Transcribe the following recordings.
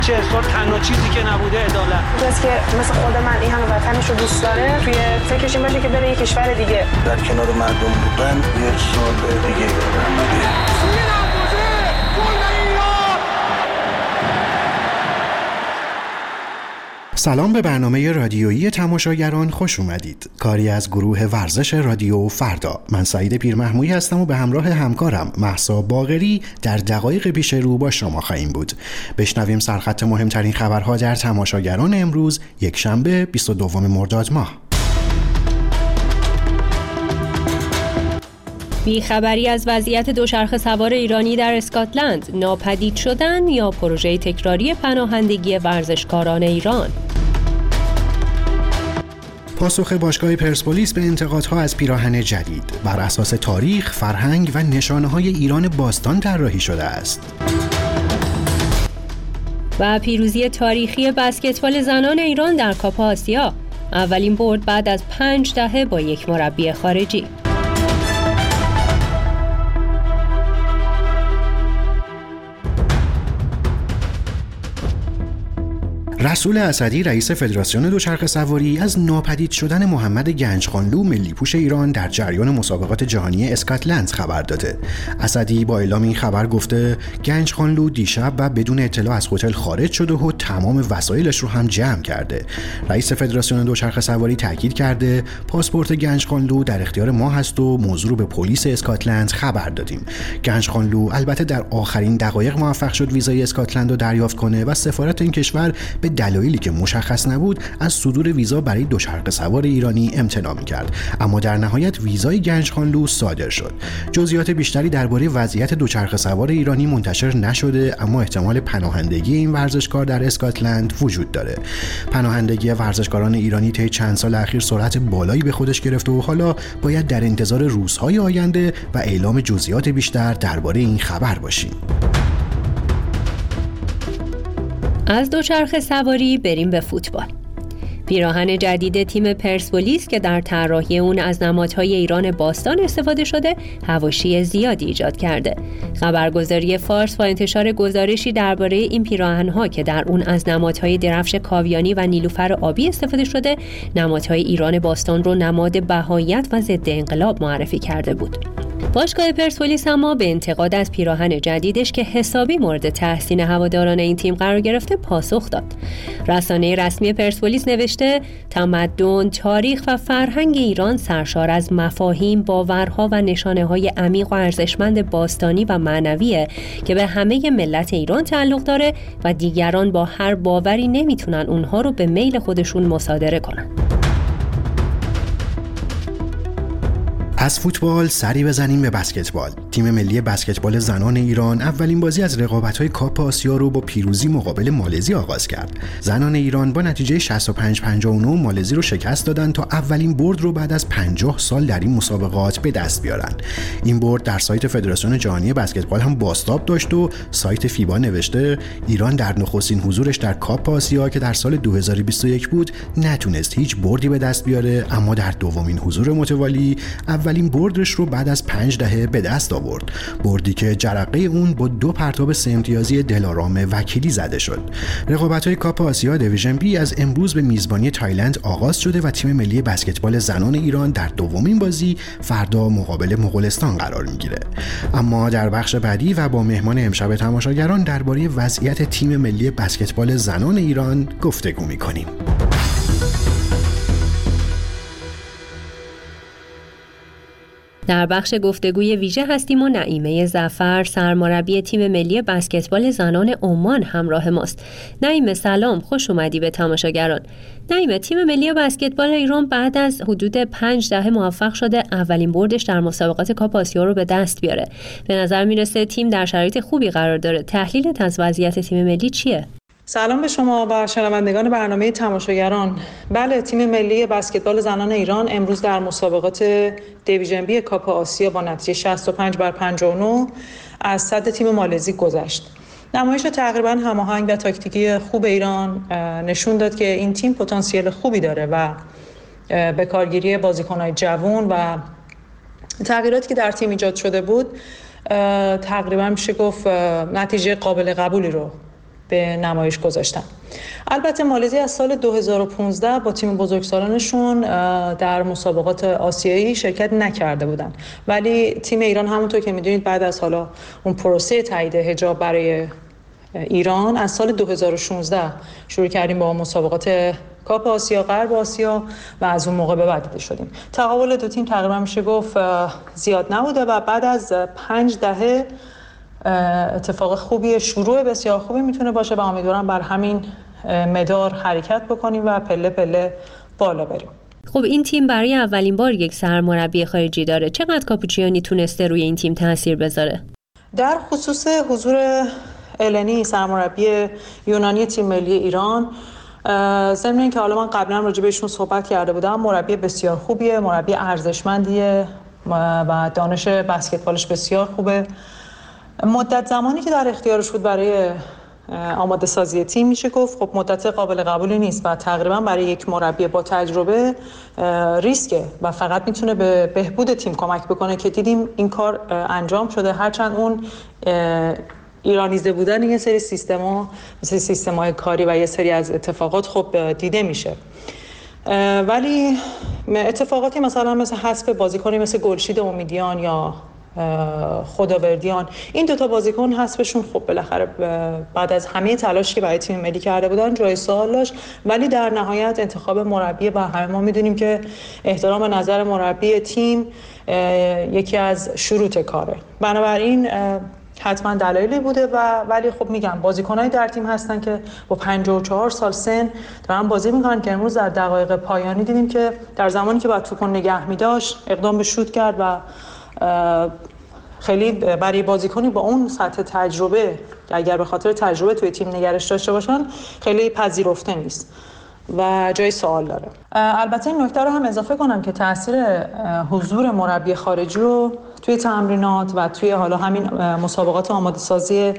چه اصرار تنها چیزی که نبوده عدالت. کسی که مثل خود من این همه وطنش رو دوست داره توی فکرش این باشه که بره یه کشور دیگه در کنار مردم بودن یک سال دیگه سلام به برنامه رادیویی تماشاگران خوش اومدید. کاری از گروه ورزش رادیو فردا. من سعید پیرمحمودی هستم و به همراه همکارم مهسا باقری در دقایق پیش رو با شما خواهیم بود. بشنویم سرخط مهمترین خبرها در تماشاگران امروز یکشنبه 22 مرداد ماه. بیخبری از وضعیت دوچرخه سوار ایرانی در اسکاتلند، ناپدید شدن یا پروژه تکراری پناهندگی ورزشکاران ایران. پاسخ باشگاه پرسپولیس به انتقادها از پیراهن جدید بر اساس تاریخ، فرهنگ و نشانه‌های ایران باستان طراحی شده است. و پیروزی تاریخی بسکتبال زنان ایران در کاپ آسیا، اولین برد بعد از 5 دهه با یک مربی خارجی. رسول اسدی رئیس فدراسیون دوچرخه سواری از ناپدید شدن محمد گنجخانلو ملی‌پوش ایران در جریان مسابقات جهانی اسکاتلند خبر داده. اسدی با اعلام این خبر گفته گنجخانلو دیشب و بدون اطلاع از هتل خارج شده و تمام وسایلش رو هم جمع کرده. رئیس فدراسیون دوچرخه سواری تاکید کرده پاسپورت گنجخانلو در اختیار ما هست و موضوع رو به پلیس اسکاتلند خبر دادیم. گنجخانلو البته در آخرین دقایق موفق شد ویزای اسکاتلند رو دریافت کنه و سفارت این کشور به دلایلی که مشخص نبود از صدور ویزا برای دوچرخه سوار ایرانی امتناع می‌کرد، اما در نهایت ویزای گنجخانلو صادر شد. جزئیات بیشتری درباره وضعیت دوچرخه سوار ایرانی منتشر نشده، اما احتمال پناهندگی این ورزشکار در اسکاتلند وجود داره. پناهندگی ورزشکاران ایرانی طی چند سال اخیر سرعت بالایی به خودش گرفته و حالا باید در انتظار روزهای آینده و اعلام جزئیات بیشتر درباره این خبر باشیم. از دوچرخه سواری بریم به فوتبال. پیراهن جدید تیم پرسپولیس که در طراحی اون از نمادهای ایران باستان استفاده شده، حواشی زیادی ایجاد کرده. خبرگزاری فارس با انتشار گزارشی درباره این پیراهن‌ها که در اون از نمادهای درفش کاویانی و نیلوفر آبی استفاده شده، نمادهای ایران باستان رو نماد بهاییت و ضد انقلاب معرفی کرده بود. باشگاه پرسپولیس اما به انتقاد از پیراهن جدیدش که حسابی مورد تحسین هواداران این تیم قرار گرفته پاسخ داد. رسانه رسمی پرسپولیس نوشته تمدن، تاریخ و فرهنگ ایران سرشار از مفاهیم، باورها و نشانه‌های عمیق و ارزشمند باستانی و معنویه که به همه ملت ایران تعلق داره و دیگران با هر باوری نمیتونن اونها رو به میل خودشون مصادره کنن. از فوتبال سری بزنیم به بسکتبال. تیم ملی بسکتبال زنان ایران اولین بازی از رقابت‌های کاپ آسیا رو با پیروزی مقابل مالزی آغاز کرد. زنان ایران با نتیجه 65-59 مالزی رو شکست دادن تا اولین برد رو بعد از 50 سال در این مسابقات به دست بیارن. این برد در سایت فدراسیون جهانی بسکتبال هم بازتاب داشت و سایت فیبا نوشته ایران در نخستین حضورش در کاپ آسیا که در سال 2021 بود نتونست هیچ بردی به دست بیاره، اما در دومین حضور متوالی اولین بردش رو بعد از 5 دهه به دست آورد. بردی که جرقه اون با 2 پرتاب 3 امتیازی دلارام وکیلی زده شد. رقابت‌های کاپ آسیا دیویژن بی از امروز به میزبانی تایلند آغاز شده و تیم ملی بسکتبال زنان ایران در دومین بازی فردا مقابل مغولستان قرار میگیره. اما در بخش بعدی و با مهمان امشب تماشاگران درباره وضعیت تیم ملی بسکتبال زنان ایران گفتگو می‌کنیم. در بخش گفتگوی ویژه هستیم و نعیمه ظفر سرمربی تیم ملی بسکتبال زنان عمان همراه ماست. نعیمه سلام، خوش اومدی به تماشاگران. نعیمه، تیم ملی بسکتبال ایران بعد از حدود 5 دهه موفق شده اولین بردش در مسابقات کاپ آسیا رو به دست بیاره. به نظر میرسه تیم در شرایط خوبی قرار داره. تحلیلت از وضعیت تیم ملی چیه؟ سلام به شما و شنوندگان برنامه تماشاگران. بله، تیم ملی بسکتبال زنان ایران امروز در مسابقات دیویژن بی کاپ آسیا با نتیجه 65-59 از صد تیم مالزی گذشت. نمایش تقریبا هماهنگ و تاکتیکی خوب ایران نشون داد که این تیم پتانسیل خوبی داره و به کارگیری بازیکن‌های جوان و تغییراتی که در تیم ایجاد شده بود تقریبا میشه گفت نتیجه قابل قبولی رو به نمایش گذاشتن. البته مالزی از سال 2015 با تیم بزرگسالانشون در مسابقات آسیایی شرکت نکرده بودن، ولی تیم ایران همونطور که میدونید بعد از حالا اون پروسه تایید حجاب برای ایران از سال 2016 شروع کردیم با مسابقات کاپ آسیا، غرب آسیا و از اون موقع به بعد دیده شدیم. تقابل دو تیم تقریبا میشه گفت زیاد نبوده و بعد از 5 دهه اتفاق خوبی، شروع بسیار خوبی میتونه باشه و امیدوارم بر همین مدار حرکت بکنیم و پله پله بالا بریم. خب این تیم برای اولین بار یک سرمربی خارجی داره. چقدر کاپوچیانی تونسته روی این تیم تاثیر بذاره؟ در خصوص حضور النی سرمربی یونانی تیم ملی ایران، ضمن اینکه حالا من قبلا راجع بهشون صحبت کرده بودم، مربی بسیار خوبیه، مربی ارزشمندیه و دانش بسکتبالش بسیار خوبه. مدت زمانی که در اختیارش بود برای آماده سازی تیم میشه گفت خب مدت قابل قبولی نیست و تقریبا برای یک مربی با تجربه ریسکه و فقط میتونه به بهبود تیم کمک بکنه که دیدیم این کار انجام شده، هرچند اون ایرانیزه بودن یه سری سیستما مثل سیستم‌های کاری و یه سری از اتفاقات خب دیده میشه، ولی اتفاقاتی مثل حذف بازیکنی مثل گلشید امیدیان یا خداوردیان، این دوتا بازیکن حذفشون خب بالاخره بعد از همه تلاشی که برای تیم ملی کرده بودن جای سوال داشت، ولی در نهایت انتخاب مربی و همه ما میدونیم که احترام نظر مربی تیم یکی از شروط کاره، بنابراین حتما دلایلی بوده ولی خب میگم بازیکنایی در تیم هستن که با 54 سال سن دارن بازی میکنن که امروز در دقایق پایانی دیدیم که در زمانی که باید توپو نگه می‌داشت اقدام به شوت کرد و خیلی برای بازیکنی با اون سطح تجربه اگر به خاطر تجربه توی تیم نگرش داشته باشن خیلی پذیرفته نیست و جای سوال داره. البته این نکته رو هم اضافه کنم که تاثیر حضور مربی خارجی رو توی تمرینات و توی حالا همین مسابقات آماده سازی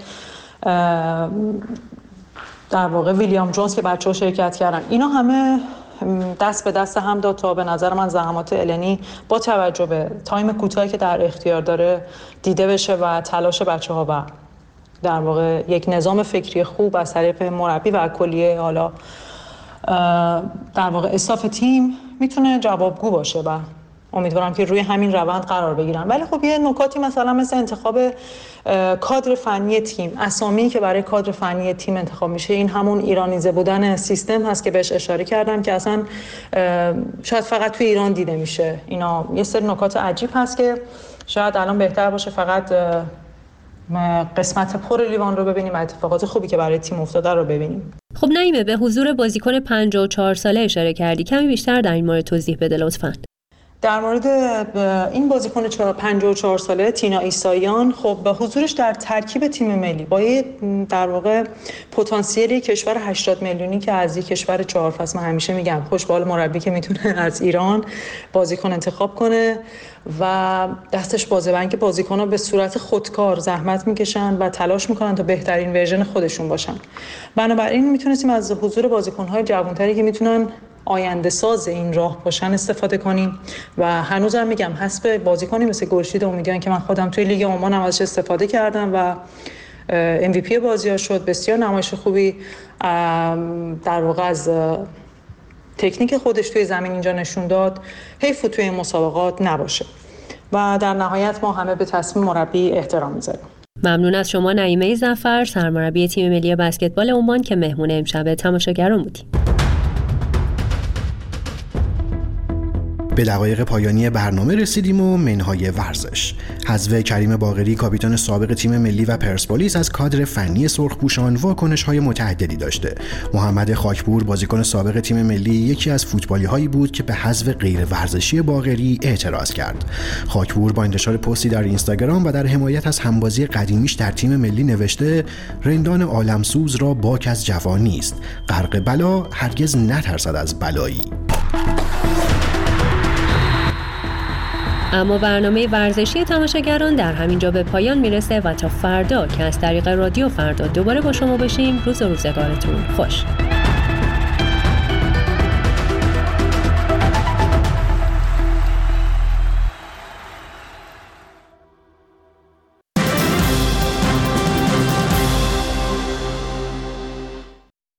در واقع ویلیام جونز که بچه‌ها شرکت کردن، اینا همه دست به دست هم داد تا به نظر من زحمات النی با توجه به تایم کوتاهی که در اختیار داره دیده بشه و تلاش بچه‌ها و در واقع یک نظام فکری خوب از طریق مربی و کلیه حالا در واقع استاف تیم میتونه جوابگو باشه و امیدوارم که روی همین روند قرار بگیرن. ولی خب یه نکاتی مثل انتخاب کادر فنی تیم، اسامی که برای کادر فنی تیم انتخاب میشه، این همون ایرانیزه بودن سیستم هست که بهش اشاره کردم که اصلا شاید فقط توی ایران دیده میشه. اینا یه سری نکات عجیب هست که شاید الان بهتر باشه فقط قسمت پر لیوان رو ببینیم و اتفاقات خوبی که برای تیم افتاده رو ببینیم. خب نعیمه، به حضور بازیکن 54 ساله اشاره کردی، کمی بیشتر در این مورد توضیح بده لطفاً. در مورد این بازیکن 54 ساله تینا عیساییان، خب به حضورش در ترکیب تیم ملی با در واقع پتانسیلی کشور 80 میلیونی که از یک کشور 4 فصل، من همیشه میگم خوشبال مربی که میتونه از ایران بازیکن انتخاب کنه و دستش بازه، و اینکه بازیکن‌ها به صورت خودکار زحمت میکشن و تلاش میکنن تا بهترین ورژن خودشون باشن. بنابراین میتونستیم از حضور بازیکن‌های جوان‌تری که میتونن آینده ساز این راه باشن استفاده کنیم و هنوزم میگم حسب بازیکنی مثل گلشید امیدیان که من خودم توی لیگ عمان ازش استفاده کردم و MVP بازی‌ها شد، بسیار نمایش خوبی در واقع از تکنیک خودش توی زمین اینجا نشون داد، حیف توی این مسابقات نباشه و در نهایت ما همه به تصمیم مربی احترام می‌ذاریم. ممنون از شما نعیمه ظفر، سرمربی تیم ملی بسکتبال عمان که مهمون امشب تماشاگران بودیم. به دقایق پایانی برنامه رسیدیم و منهای ورزش. حذف کریم باقری کاپیتان سابق تیم ملی و پرسپولیس از کادر فنی سرخپوشان واکنش‌های متعددی داشته. محمد خاکپور بازیکن سابق تیم ملی یکی از فوتبالی‌هایی بود که به حذف غیر ورزشی باقری اعتراض کرد. خاکپور با انتشار پستی در اینستاگرام و در حمایت از همبازی قدیمیش در تیم ملی نوشته: رندان عالمسوز را باک از جوان نیست، غرق بلا هرگز نترسد از بلایی. اما برنامه ورزشی تماشاگران در همینجا به پایان میرسه و تا فردا که از طریق رادیو فردا دوباره با شما باشیم، روز و روزگارتون خوش.